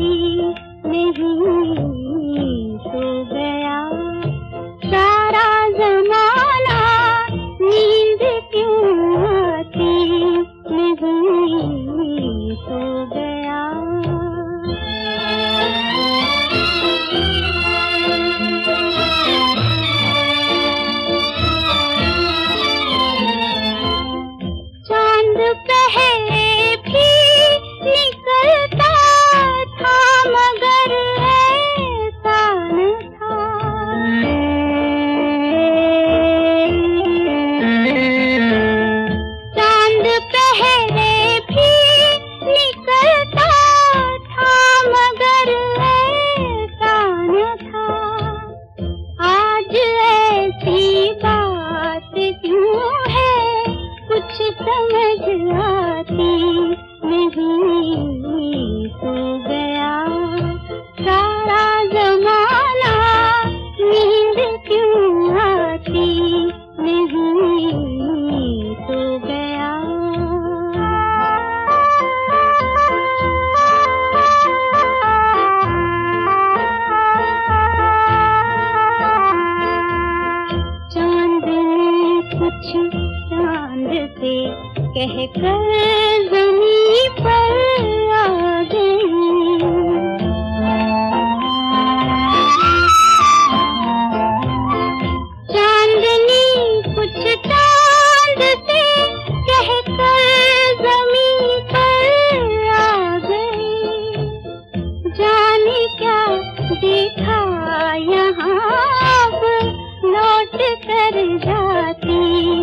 आती नहीं, सो गया सारा जमाना, नींद क्यों आती नहीं, सो गया। चांद पहले भी निकलता था मगर ऐसा न था, चांद पहले भी निकलता था मगर ऐसा न था। आज ऐसी बात क्यों है कुछ समझ आती नहीं, सो गया सारा जमाना, नींद क्यों आती नहीं, सो गया। चांदनी कुछ चांद से कहकर ज़मीं पर आ गई, चांदनी कुछ चांद से कहकर ज़मीं पर आ गई। जाने क्या देखा यहाँ अब लौट कर जाती